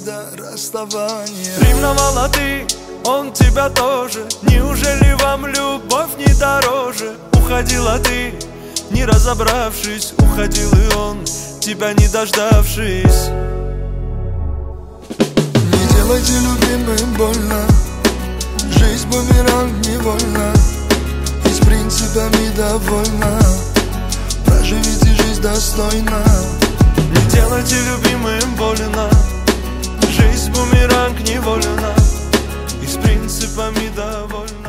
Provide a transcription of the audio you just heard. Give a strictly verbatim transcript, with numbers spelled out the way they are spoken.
до расставания. Ревновала ты, он тебя тоже. Неужели вам любовь не дороже? Уходила ты, не разобравшись. Уходил и он, тебя не дождавшись. Не делайте любимым больно. Жизнь бумеранг невольно. И с принципами довольна. Проживите жизнь достойно. Не делайте любимым больно. Жизнь бумеранг невольна. И с принципами довольна.